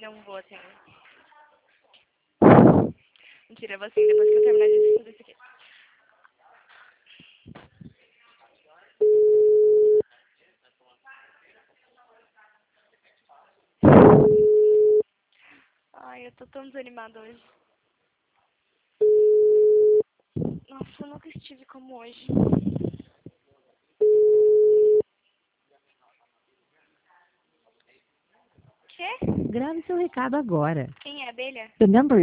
Não vou atender. Mentira, eu vou assim, depois que eu terminar de tudo isso aqui. Ai, eu tô tão desanimada hoje. Nossa, eu nunca estive como hoje. Quê? Grave seu recado agora. Quem é a abelha? The number